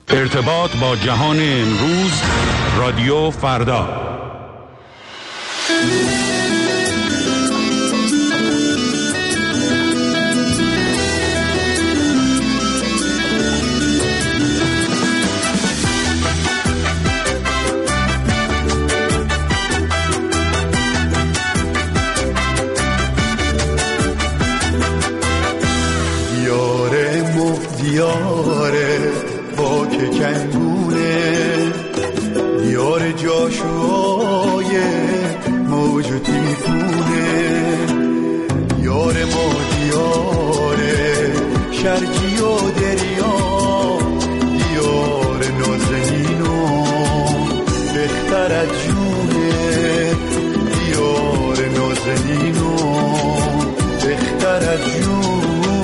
ارتباط با جهان امروز، رادیو فردا. دیاره با که کنگونه، دیار جاشوهای موج تیفونه، دیار ما دیاره شرجی و دریا، دیار نازنینو بختر از جونه، دیار نازنینو بختر از جونه.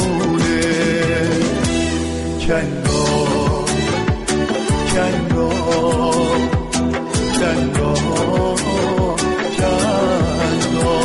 کنگا کنگا کنگا کنگا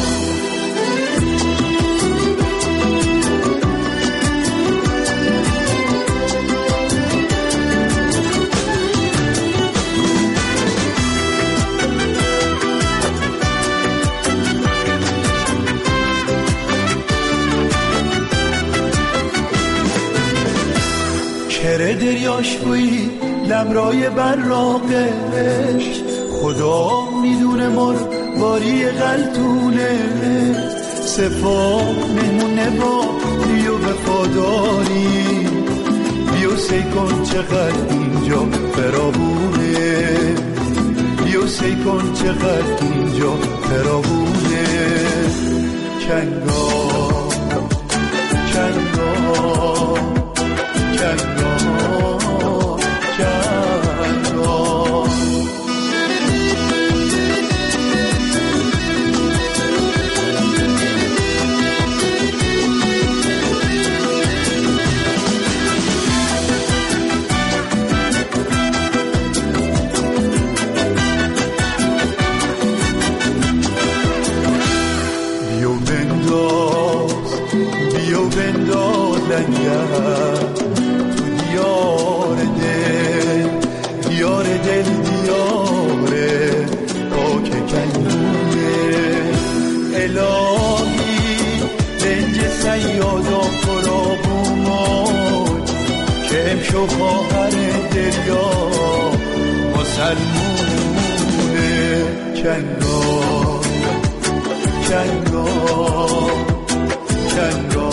کره دریاش بوی لمرای براقش، خدا میدونه مر باری غلطونه، سفاق مهمونه با بیو وفاداری، بیو سی کن چقدر اینجا فراوونه، بیو سی کن چقدر اینجا فراوونه. کنگا کنگا کنگا بیو بنداز لنگر تو دیار دل، دیار دل دیاره پاک کنونه، الهی رنج سیادا فرابومون که امشو خواهر دریا مسلمونه. کنگا کنگا کنگا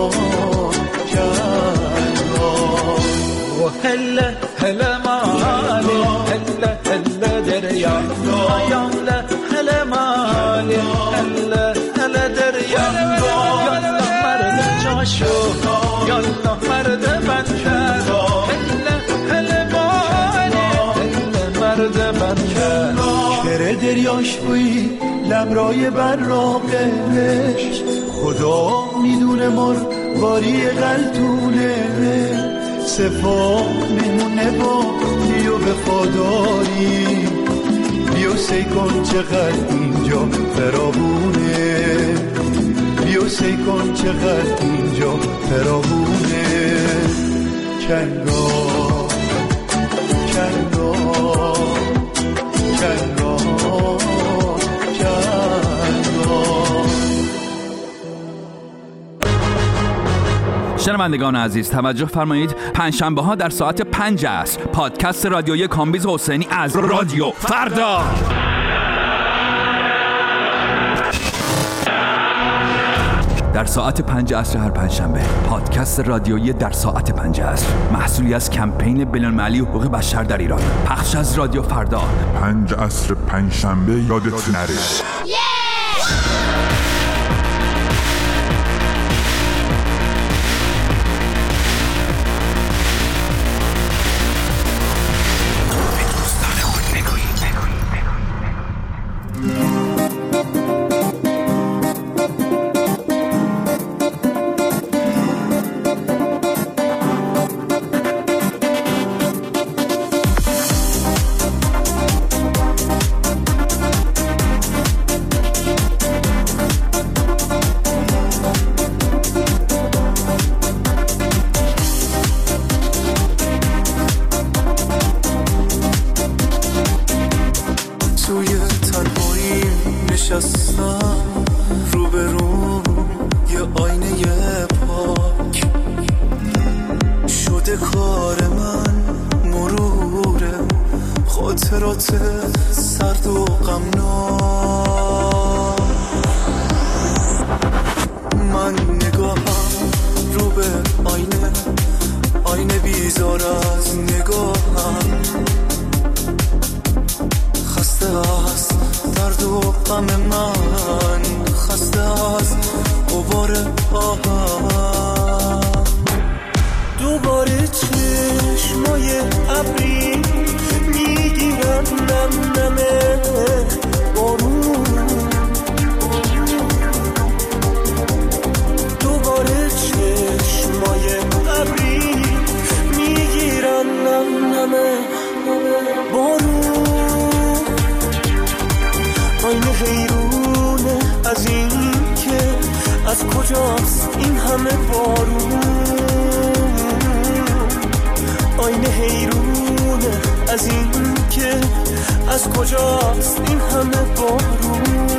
کنگا و هله هله مالی، هله هله دریا یاله، هله مالی هله هله دریا، یاله مرد جاشو یاله مرد بنکر، هله هله مالی هله مرد بنکر. کره دریاش بوی لمرای براقش، خدا میدونه مر باری غلطونه، سفاق میمونه با بیو وفاداری، بیو سی کن چقدر اینجا فراوونه، بیو سی کن چقدر اینجا فراوونه. کنگا کنگا کنگا شنوندگان عزیز توجه فرمایید، پنجشنبه ها در ساعت 5 عصر پادکست رادیویی کامبیز حسینی از رادیو فردا. در ساعت 5 عصر هر پنجشنبه پادکست رادیویی در ساعت 5 عصر، محصولی از کمپین بین‌المللی حقوق بشر در ایران، پخش از رادیو فردا. 5 عصر پنجشنبه یادت نره. مرد کار من مروره، خاطرات سرد و غمناک. من نگاهم رو به آینه بیزار از نگاهم، خسته از درد و غم من، خسته از غبار آهم. دوباره چشمای ابری میگیرن نم نمه بارون، دوباره چشمای ابری میگیرن نم نمه بارون. آینه حیرونه از این که از کجاست این همه بارون، آینه حیرونه از این که از کجاست این همه بارون.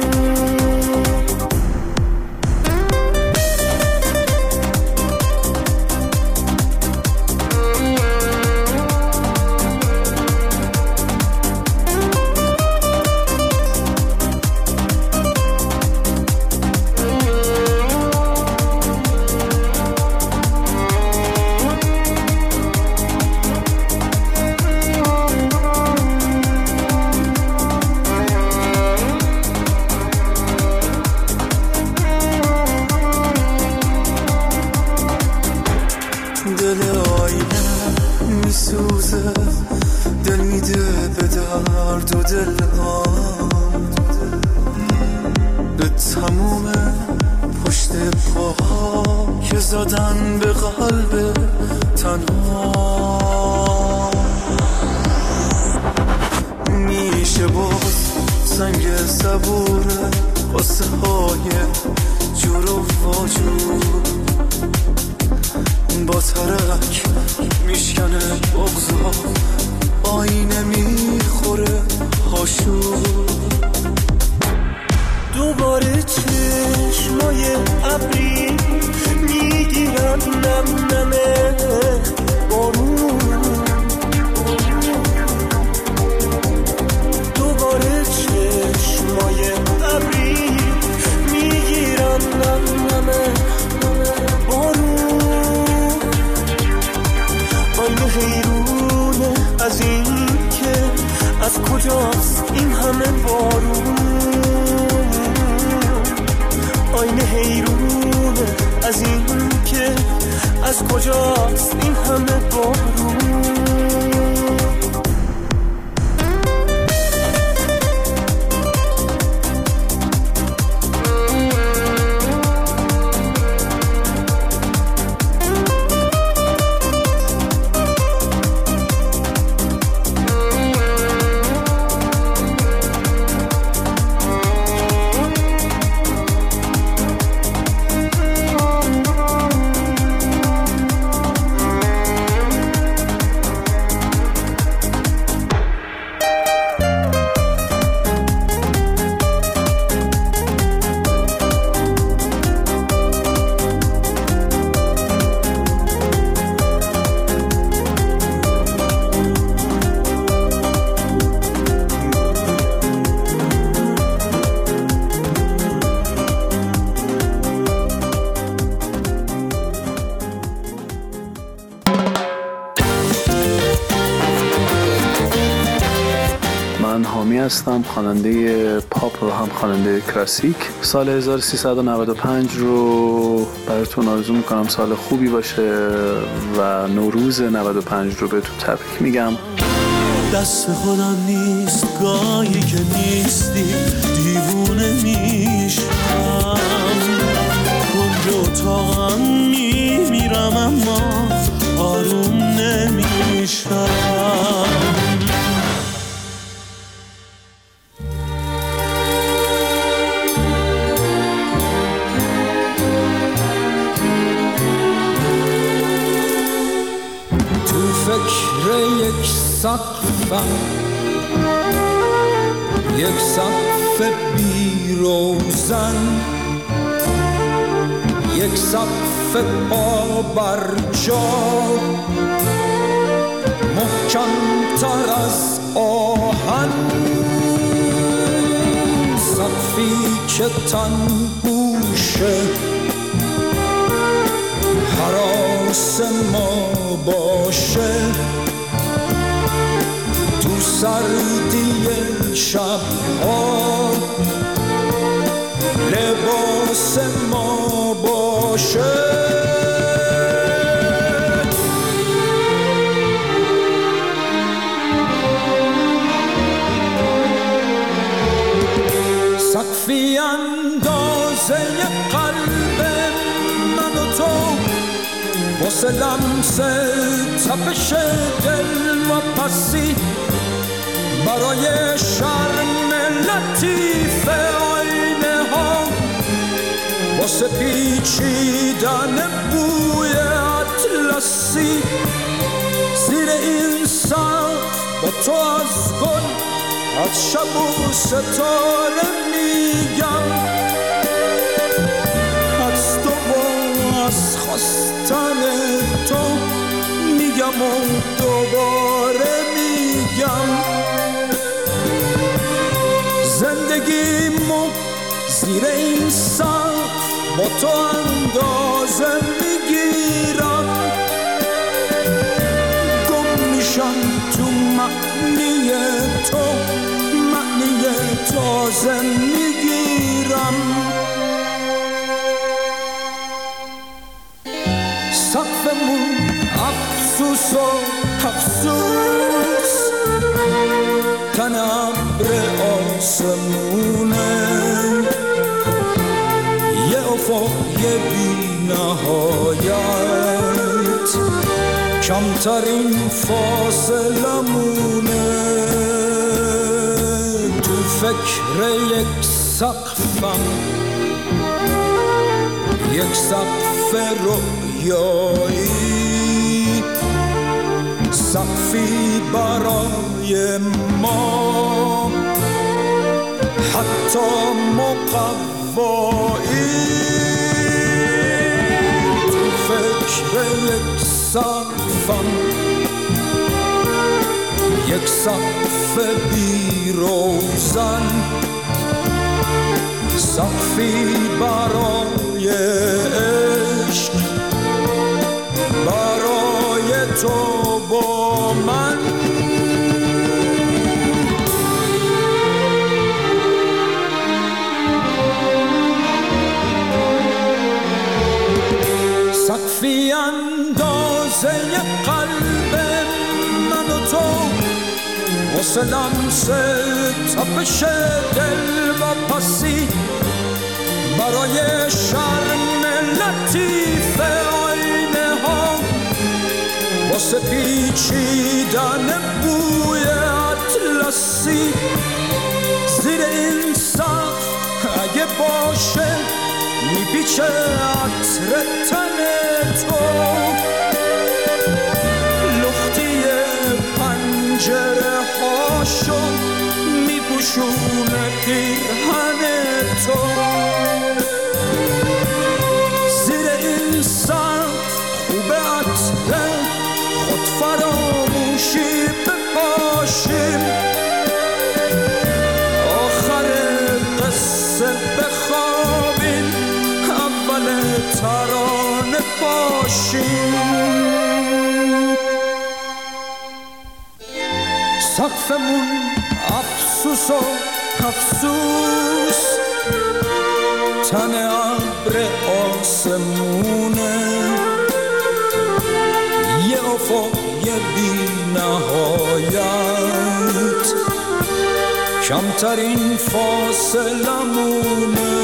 دوباره چشمای ابری میگیرن نم نمه بارون، دوباره چشمای ابری میگیرن نم نمه بارون. آینه حیرونه از این که از کجاست این همه بارون، آینه حیرونه از این که از کجاست این همه بارون. هستم، خواننده پاپ و هم خواننده کلاسیک. سال 1395 رو براتون آرزو میکنم سال خوبی باشه و نوروز 95 رو بهتون تبریک میگم. دست خودم نیست گاهی که نیستی، دیوونه میشم، کنج اتاقم میمیرم اما آروم نمیشم. یک سقفم، یک سقف بی روزن، یک سقف پا بر جا، از آهن، سقفی که تنبوشه هراس ما باشه، تو سردی شبها لباس ما باشه. سقفی اندازه قلب من و تو، واسه لمس تپش دل و پسی، برای شرم لطیف آینه ها، واسه پیچیدن بوی اطلسی، زیر این سقف با تو از گل، از شب و ستاره میگم، از تو و از خواستن تو میگم و دوباره میگم، زندگیمو زیر این سقف با تو اندازه میگیرم، گم میشم تو معنی تو، معنی تازه میگیرم. سقفمون افسوس و افسوس، تن ابر آسمونه، یه افق یه بی نهایت، کمترین فاصله مونه، تو فکر یک سقفم، یک سقف رویایی، سقفی برای ما حتی مقوایی، تو فکر یک سقفم، یک سقف بی روزن، سقفی برای عشق، برای تو با من. سقفی اندازه قلب من و تو، واسه لمس تپش دل و پسی، برای شرم لطیف آینه ها، واسه پیچیدن بوی اطلسی، زیر این سقف اگه باشه میپیچه عطر تن تو، لختی پنجره هاشو میپوشونه پیرهن تو، زیر این سقف خوب عطر خود فراموشی بپاشیم، آخر قصه بخوابیم، اول ترانه باشیم. سقفمون افسوس و افسوس، تن ابر آسمونه، یه افق یه بی نهایت، کمترین فاصله مونه،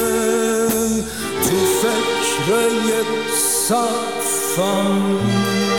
تو فکر یک سقفم.